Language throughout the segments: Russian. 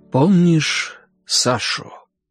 Помнишь Сашу?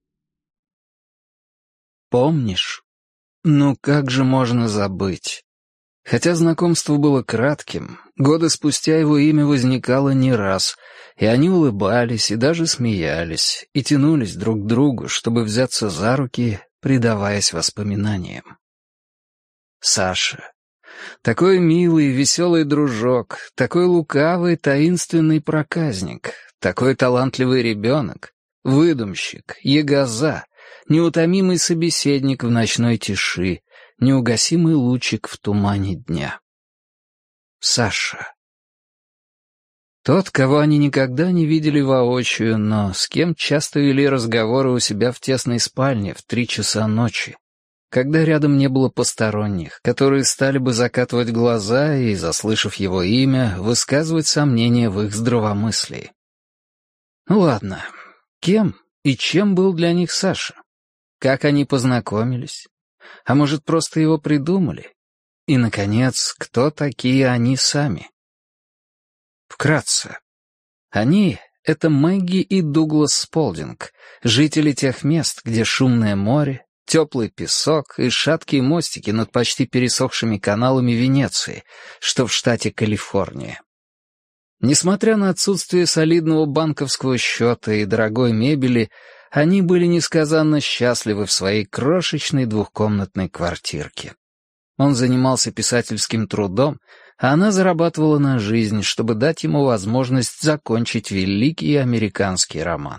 Помнишь? Ну как же можно забыть? Хотя знакомство было кратким, годы спустя его имя возникало не раз, и они улыбались и даже смеялись, и тянулись друг к другу, чтобы взяться за руки, предаваясь воспоминаниям. Саша. Такой милый, веселый дружок, такой лукавый, таинственный проказник, такой талантливый ребенок, выдумщик, ягоза, неутомимый собеседник в ночной тиши, неугасимый лучик в тумане дня. Саша. Тот, кого они никогда не видели воочию, но с кем часто вели разговоры у себя в тесной спальне в 3 часа ночи, когда рядом не было посторонних, которые стали бы закатывать глаза и, заслышав его имя, высказывать сомнения в их здравомыслии. Ну ладно, кем и чем был для них Саша? Как они познакомились? А может, просто его придумали? И, наконец, кто такие они сами? Вкратце. Они — это Мэгги и Дуглас Сполдинг, жители тех мест, где шумное море, теплый песок и шаткие мостики над почти пересохшими каналами Венеции, что в штате Калифорния. Несмотря на отсутствие солидного банковского счета и дорогой мебели, они были несказанно счастливы в своей крошечной двухкомнатной квартирке. Он занимался писательским трудом, а она зарабатывала на жизнь, чтобы дать ему возможность закончить великий американский роман.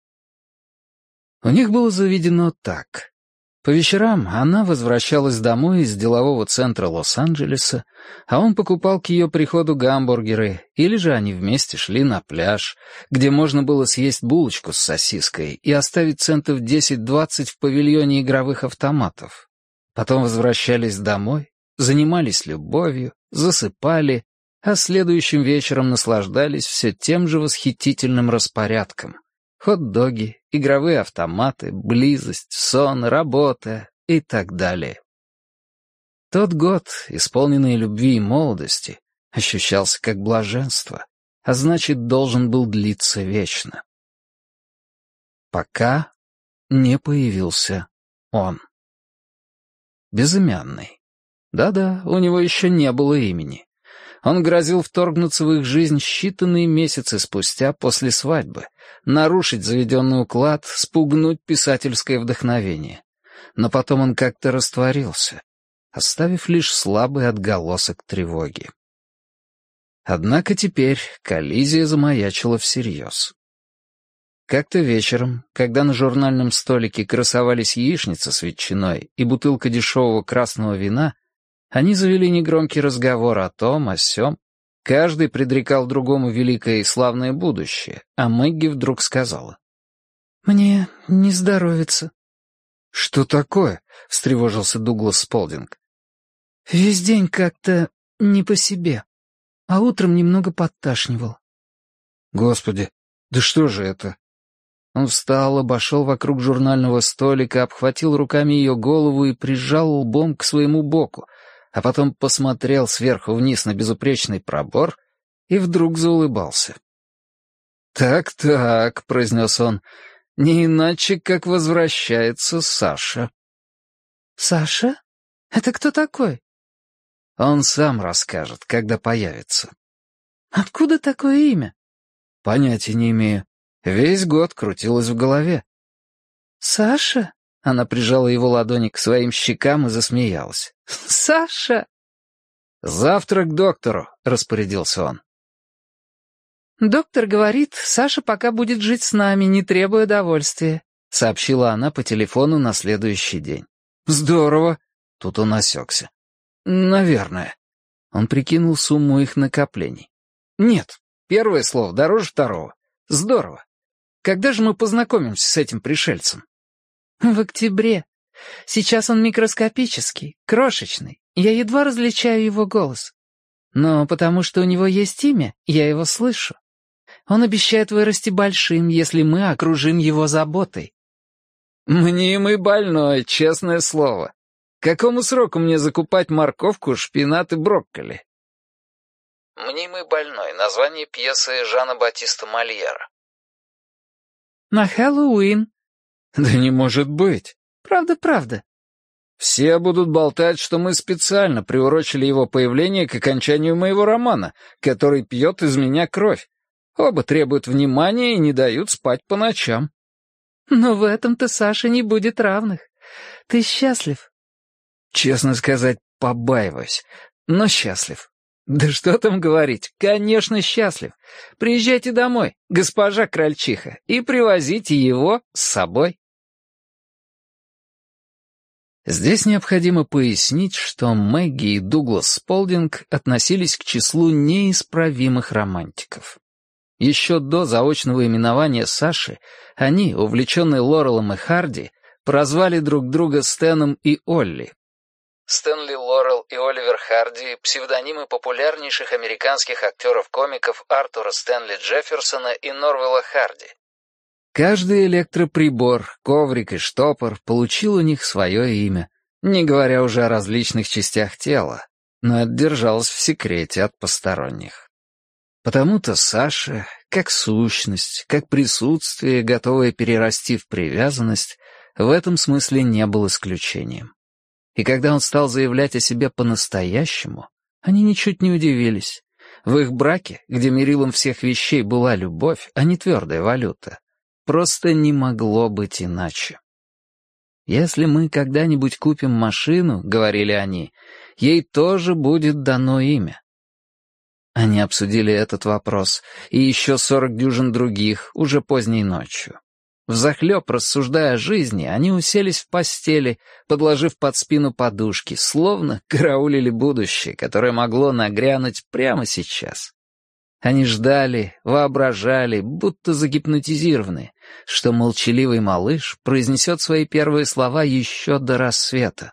У них было заведено так. По вечерам она возвращалась домой из делового центра Лос-Анджелеса, а он покупал к ее приходу гамбургеры, или же они вместе шли на пляж, где можно было съесть булочку с сосиской и оставить центов 10-20 в павильоне игровых автоматов. Потом возвращались домой, занимались любовью, засыпали, а следующим вечером наслаждались все тем же восхитительным распорядком. Хот-доги, игровые автоматы, близость, сон, работа и так далее. Тот год, исполненный любви и молодости, ощущался как блаженство, а значит, должен был длиться вечно. Пока не появился он. Безымянный. Да-да, у него еще не было имени. Он грозил вторгнуться в их жизнь считанные месяцы спустя после свадьбы, нарушить заведенный уклад, спугнуть писательское вдохновение. Но потом он как-то растворился, оставив лишь слабый отголосок тревоги. Однако теперь коллизия замаячила всерьез. Как-то вечером, когда на журнальном столике красовались яичница с ветчиной и бутылка дешевого красного вина, они завели негромкий разговор о том, о сём. Каждый предрекал другому великое и славное будущее, а Мэгги вдруг сказала: «Мне не здоровится». «Что такое?» — встревожился Дуглас Сполдинг. «Весь день как-то не по себе, а утром немного подташнивал». «Господи, да что же это?» Он встал, обошел вокруг журнального столика, обхватил руками ее голову и прижал лбом к своему боку, а потом посмотрел сверху вниз на безупречный пробор и вдруг заулыбался. «Так-так», — произнес он, — «не иначе, как возвращается Саша». «Саша? Это кто такой?» «Он сам расскажет, когда появится». «Откуда такое имя?» «Понятия не имею. Весь год крутилось в голове». «Саша?» Она прижала его ладони к своим щекам и засмеялась. «Саша!» «Завтра к доктору», — распорядился он. «Доктор говорит, Саша пока будет жить с нами, не требуя довольствия», — сообщила она по телефону на следующий день. «Здорово!» — тут он осекся. «Наверное». Он прикинул сумму их накоплений. «Нет, первое слово дороже второго. Здорово. Когда же мы познакомимся с этим пришельцем?» «В октябре. Сейчас он микроскопический, крошечный. Я едва различаю его голос. Но потому что у него есть имя, я его слышу. Он обещает вырасти большим, если мы окружим его заботой». «Мнимый больной, честное слово. К какому сроку мне закупать морковку, шпинат и брокколи?» «Мнимый больной» — название пьесы Жана Батиста Мольера. На Хэллоуин». «Да не может быть». «Правда». «Все будут болтать, что мы специально приурочили его появление к окончанию моего романа, который пьет из меня кровь. Оба требуют внимания и не дают спать по ночам». «Но в этом-то Саше не будет равных. Ты счастлив?» «Честно сказать, побаиваюсь, но счастлив». «Да что там говорить, конечно, счастлив. Приезжайте домой, госпожа Крольчиха, и привозите его с собой». Здесь необходимо пояснить, что Мэгги и Дуглас Сполдинг относились к числу неисправимых романтиков. Еще до заочного именования Саши они, увлеченные Лорелом и Харди, прозвали друг друга Стэном и Олли. Стэнли Лорел и Оливер Харди — псевдонимы популярнейших американских актеров-комиков Артура Стэнли Джефферсона и Норвелла Харди. Каждый электроприбор, коврик и штопор получил у них свое имя, не говоря уже о различных частях тела, но это держалось в секрете от посторонних. Потому-то Саша, как сущность, как присутствие, готовое перерасти в привязанность, в этом смысле не был исключением. И когда он стал заявлять о себе по-настоящему, они ничуть не удивились. В их браке, где мерилом всех вещей была любовь, а не твердая валюта, просто не могло быть иначе. «Если мы когда-нибудь купим машину, — говорили они, — ей тоже будет дано имя». Они обсудили этот вопрос и еще 40 дюжин других уже поздней ночью. Взахлеб рассуждая о жизни, они уселись в постели, подложив под спину подушки, словно караулили будущее, которое могло нагрянуть прямо сейчас. Они ждали, воображали, будто загипнотизированные, что молчаливый малыш произнесет свои первые слова еще до рассвета.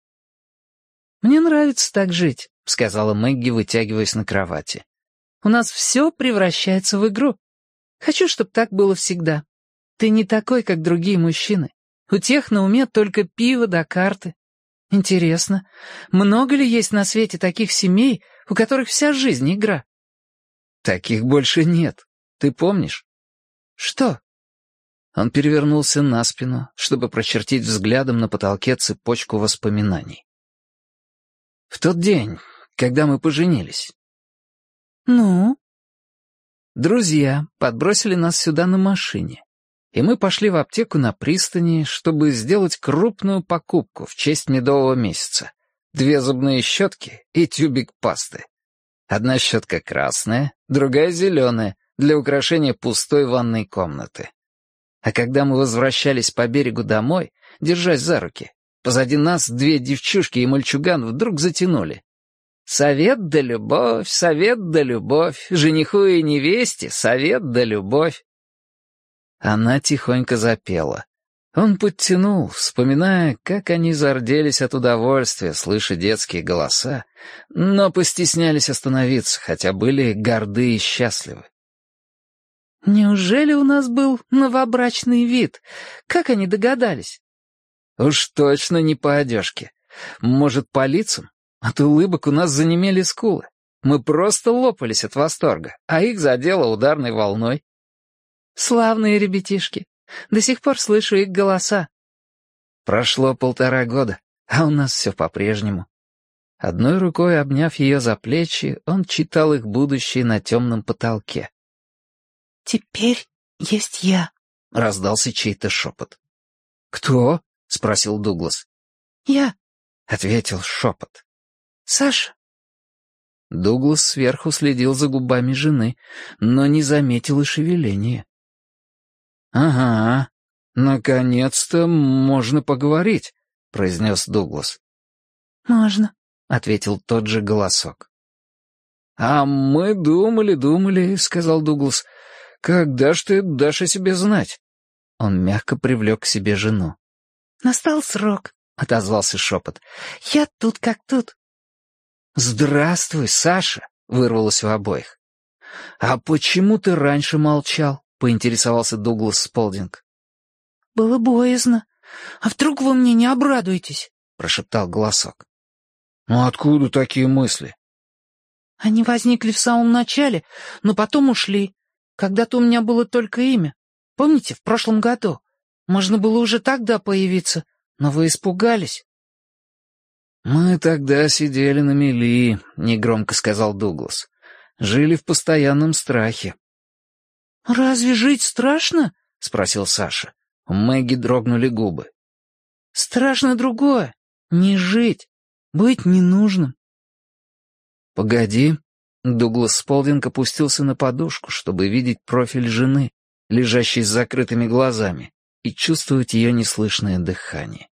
«Мне нравится так жить», — сказала Мэгги, вытягиваясь на кровати. «У нас все превращается в игру. Хочу, чтобы так было всегда. Ты не такой, как другие мужчины. У тех на уме только пиво да карты. Интересно, много ли есть на свете таких семей, у которых вся жизнь игра?» «Таких больше нет. Ты помнишь?» «Что?» Он перевернулся на спину, чтобы прочертить взглядом на потолке цепочку воспоминаний. «В тот день, когда мы поженились». «Ну?» «Друзья подбросили нас сюда на машине, и мы пошли в аптеку на пристани, чтобы сделать крупную покупку в честь медового месяца. 2 зубные щетки и тюбик пасты. Одна щетка красная, другая зеленая, для украшения пустой ванной комнаты. А когда мы возвращались по берегу домой, держась за руки, позади нас 2 девчушки и мальчуган вдруг затянули. «Совет да любовь, совет да любовь, жениху и невесте совет да любовь». Она тихонько запела. Он подтянул, вспоминая, как они зарделись от удовольствия, слыша детские голоса, но постеснялись остановиться, хотя были горды и счастливы. «Неужели у нас был новобрачный вид? Как они догадались?» «Уж точно не по одежке. Может, по лицам? От улыбок у нас занемели скулы. Мы просто лопались от восторга, а их задело ударной волной». «Славные ребятишки. До сих пор слышу их голоса». Прошло 1,5 года, а у нас все по-прежнему. Одной рукой обняв ее за плечи, он читал их будущее на темном потолке. «Теперь есть я», — раздался чей-то шепот. «Кто?» — спросил Дуглас. «Я», — ответил шепот. «Саша». Дуглас сверху следил за губами жены, но не заметил и шевеления. «Ага, наконец-то можно поговорить», — произнес Дуглас. «Можно», — ответил тот же голосок. «А мы думали», — сказал Дуглас. «Когда ж ты дашь о себе знать?» Он мягко привлек к себе жену. «Настал срок», — отозвался шепот. «Я тут как тут». «Здравствуй, Саша», — вырвалось у обоих. «А почему ты раньше молчал?» — поинтересовался Дуглас Сполдинг. «Было боязно. А вдруг вы мне не обрадуетесь?» — прошептал голосок. «Ну откуда такие мысли?» «Они возникли в самом начале, но потом ушли. Когда-то у меня было только имя. Помните, в прошлом году? Можно было уже тогда появиться, но вы испугались». «Мы тогда сидели на мели», — негромко сказал Дуглас. «Жили в постоянном страхе». «Разве жить страшно?» — спросил Саша. У Мэгги дрогнули губы. «Страшно другое. Не жить. Быть ненужным». «Погоди». Дуглас Сполдинг опустился на подушку, чтобы видеть профиль жены, лежащей с закрытыми глазами, и чувствовать ее неслышное дыхание.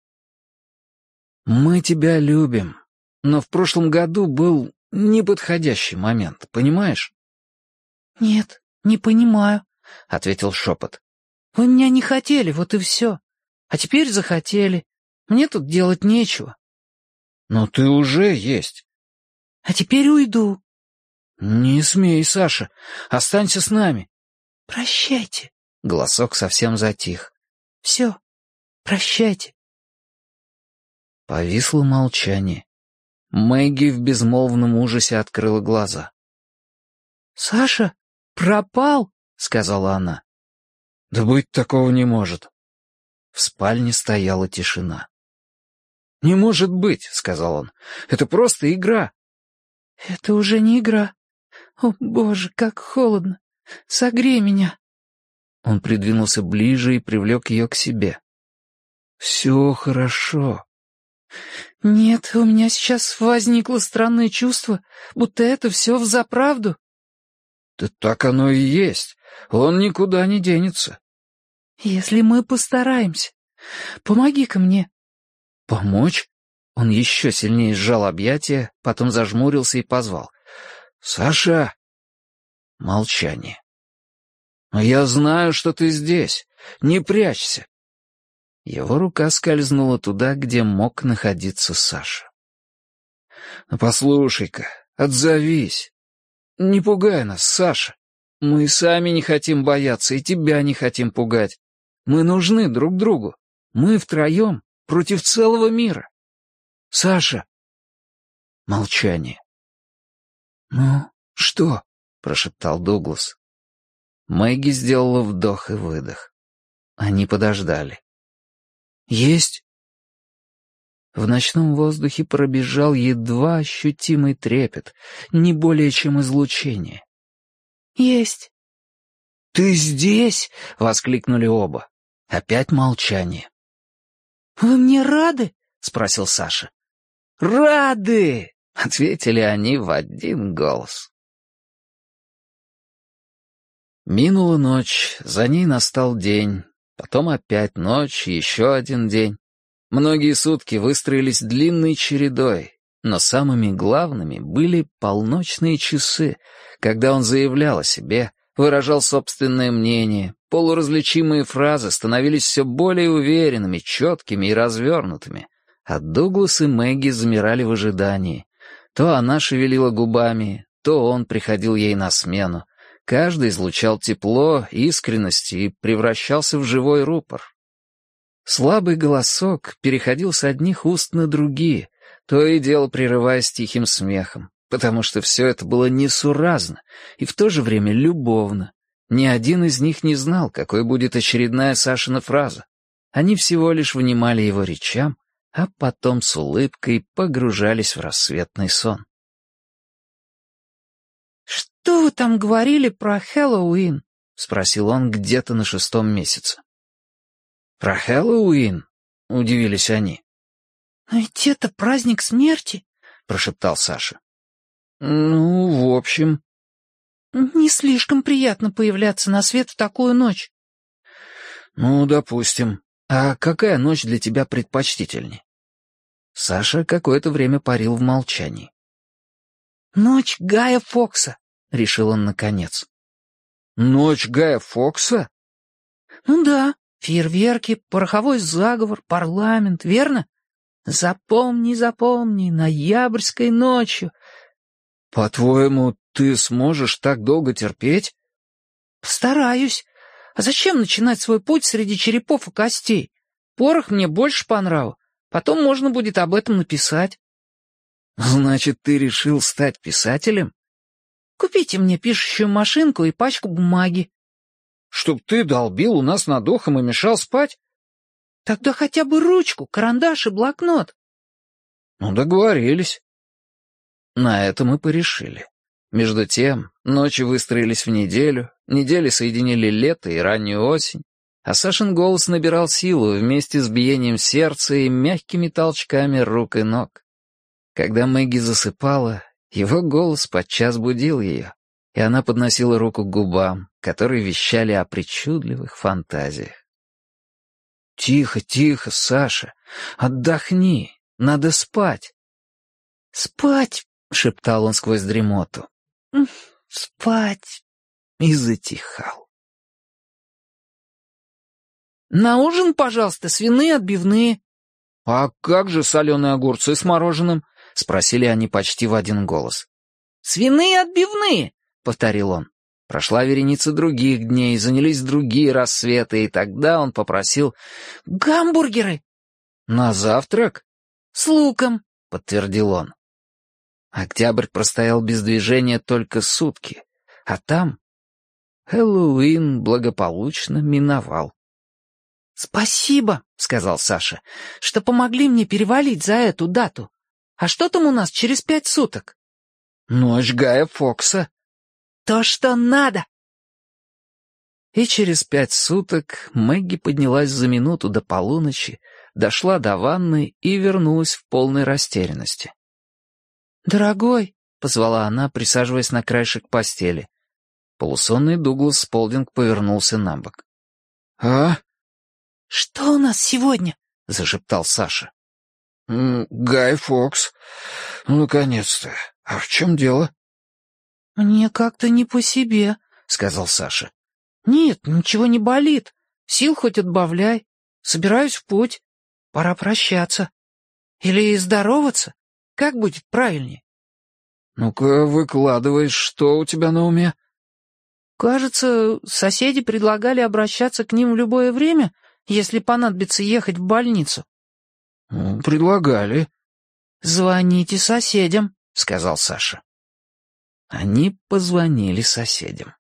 «Мы тебя любим, но в прошлом году был неподходящий момент, понимаешь?» «Нет, не понимаю», — ответил шепот. «Вы меня не хотели, вот и все. А теперь захотели. Мне тут делать нечего». «Но ты уже есть». «А теперь уйду». «Не смей, Саша. Останься с нами». «Прощайте». Голосок совсем затих. «Все, прощайте». Повисло молчание. Мэгги в безмолвном ужасе открыла глаза. «Саша пропал», — сказала она. «Да быть такого не может». В спальне стояла тишина. «Не может быть», — сказал он. «Это просто игра». «Это уже не игра. О, Боже, как холодно. Согрей меня». Он придвинулся ближе и привлек ее к себе. «Все хорошо». «Нет, у меня сейчас возникло странное чувство, будто это все взаправду». «Да так оно и есть. Он никуда не денется». «Если мы постараемся. Помоги-ка мне». «Помочь?» Он еще сильнее сжал объятия, потом зажмурился и позвал. «Саша!» Молчание. «Но я знаю, что ты здесь. Не прячься». Его рука скользнула туда, где мог находиться Саша. «Ну, послушай-ка, отзовись. Не пугай нас, Саша. Мы и сами не хотим бояться, и тебя не хотим пугать. Мы нужны друг другу. Мы втроем против целого мира. Саша!» Молчание. «Ну, что?» — прошептал Дуглас. Мэгги сделала вдох и выдох. Они подождали. «Есть?» В ночном воздухе пробежал едва ощутимый трепет, не более чем излучение. «Есть». «Ты здесь?» — воскликнули оба. Опять молчание. «Вы мне рады?» — спросил Саша. «Рады!» — ответили они в один голос. Минула ночь, за ней настал день, потом опять ночь, еще один день. Многие сутки выстроились длинной чередой, но самыми главными были полночные часы, когда он заявлял о себе, выражал собственное мнение, полуразличимые фразы становились все более уверенными, четкими и развернутыми, а Дуглас и Мэгги замирали в ожидании. То она шевелила губами, то он приходил ей на смену. Каждый излучал тепло, искренность и превращался в живой рупор. Слабый голосок переходил с одних уст на другие, то и дело прерываясь тихим смехом, потому что все это было несуразно и в то же время любовно. Ни один из них не знал, какой будет очередная Сашина фраза. Они всего лишь внимали его речам, а потом с улыбкой погружались в рассветный сон. «Что вы там говорили про Хэллоуин?» — спросил он где-то на 6-м месяце. «Про Хэллоуин?» — удивились они. «Но ведь это праздник смерти», — прошептал Саша. «Ну, в общем...» «Не слишком приятно появляться на свет в такую ночь». «Ну, допустим. А какая ночь для тебя предпочтительней?» Саша какое-то время парил в молчании. «Ночь Гая Фокса», — решил он наконец. «Ночь Гая Фокса?» «Ну да, фейерверки, пороховой заговор, парламент, верно? Запомни, запомни, ноябрьской ночью». «По-твоему, ты сможешь так долго терпеть?» «Постараюсь. А зачем начинать свой путь среди черепов и костей? Порох мне больше по нраву. Потом можно будет об этом написать». «Значит, ты решил стать писателем?» «Купите мне пишущую машинку и пачку бумаги». Чтоб ты долбил у нас над ухом и мешал спать? Тогда хотя бы ручку, карандаш и блокнот. Ну, договорились. На это мы порешили. Между тем, ночи выстроились в неделю, недели соединили лето и раннюю осень, а Сашин голос набирал силу вместе с биением сердца и мягкими толчками рук и ног. Когда Мэгги засыпала, его голос подчас будил ее, и она подносила руку к губам, которые вещали о причудливых фантазиях. «Тихо, тихо, Саша, отдохни, надо спать». «Спать!» — шептал он сквозь дремоту. «Спать!» И затихал. «На ужин, пожалуйста, свиные отбивные». «А как же соленые огурцы с мороженым?» — спросили они почти в один голос. «Свиные отбивные!» — повторил он. Прошла вереница других дней, занялись другие рассветы, и тогда он попросил «Гамбургеры!» «На завтрак?» «С луком!» — подтвердил он. Октябрь простоял без движения только сутки, а там Хэллоуин благополучно миновал. «Спасибо», — сказал Саша, — «что помогли мне перевалить за эту дату. А что там у нас через 5 суток?» «Ночь Гая Фокса». «То, что надо». И через 5 суток Мэгги поднялась за минуту до полуночи, дошла до ванны и вернулась в полной растерянности. «Дорогой», — позвала она, присаживаясь на краешек постели. Полусонный Дуглас Сполдинг повернулся на бок. «А?» «Что у нас сегодня?» — зашептал Саша. «Гай Фокс. Ну, наконец-то. А в чем дело?» «Мне как-то не по себе», — сказал Саша. «Нет, ничего не болит. Сил хоть отбавляй. Собираюсь в путь. Пора прощаться. Или здороваться? Как будет правильнее?» «Ну-ка, выкладывай, что у тебя на уме?» «Кажется, соседи предлагали обращаться к ним в любое время, если понадобится ехать в больницу». «Предлагали». «Звоните соседям», — сказал Саша. Они позвонили соседям.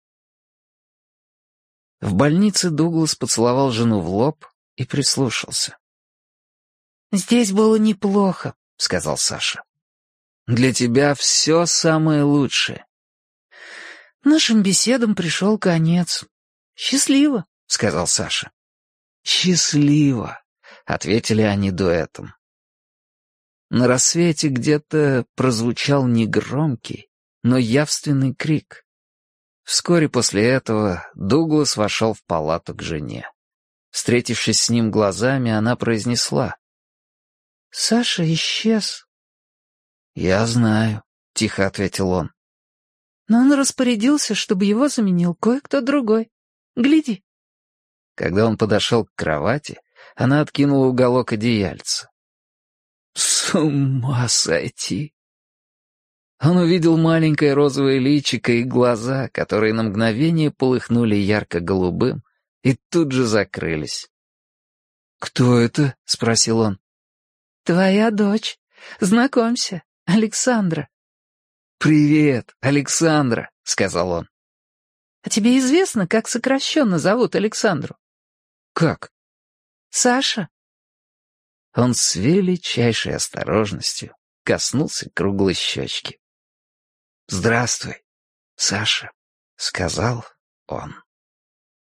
В больнице Дуглас поцеловал жену в лоб и прислушался. «Здесь было неплохо», — сказал Саша. «Для тебя все самое лучшее». «Нашим беседам пришел конец. Счастливо», — сказал Саша. «Счастливо», — ответили они дуэтом. На рассвете где-то прозвучал негромкий, но явственный крик. Вскоре после этого Дуглас вошел в палату к жене. Встретившись с ним глазами, она произнесла: «Саша исчез». «Я знаю», — тихо ответил он. «Но он распорядился, чтобы его заменил кое-кто другой. Гляди». Когда он подошел к кровати, она откинула уголок одеяльца. «С ума сойти!» Он увидел маленькое розовое личико и глаза, которые на мгновение полыхнули ярко-голубым и тут же закрылись. «Кто это?» — спросил он. «Твоя дочь. Знакомься, Александра». «Привет, Александра», — сказал он. «А тебе известно, как сокращенно зовут Александру?» «Как?» «Саша». Он с величайшей осторожностью коснулся круглой щечки. «Здравствуй, Саша», — сказал он.